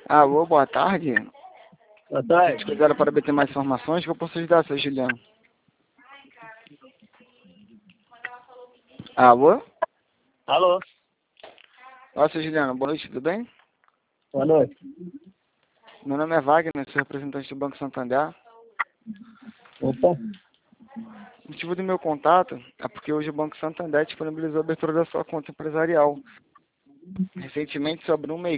Alô, boa tarde. Boa Se tarde. quiser para obter mais informações, que eu posso ajudar, seu Juliano. Alô? Alô? Olá, seu Juliano, boa noite, tudo bem? Boa noite. Meu nome é Wagner, sou representante do Banco Santander. Opa. O motivo do meu contato é porque hoje o Banco Santander disponibilizou a abertura da sua conta empresarial. Recentemente, sobre um mês.